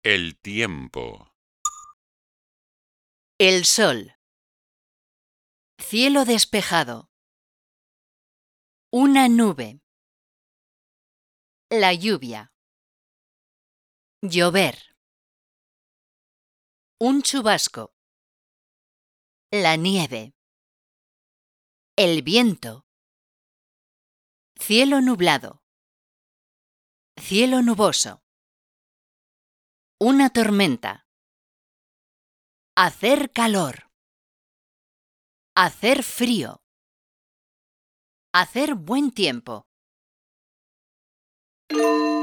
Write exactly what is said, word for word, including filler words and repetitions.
El tiempo. El sol. Cielo despejado. Una nube. La lluvia. Llover. Un chubasco. La nieve. El viento. Cielo nublado. Cielo nuboso. Una tormenta. Hacer calor. Hacer frío. Hacer buen tiempo.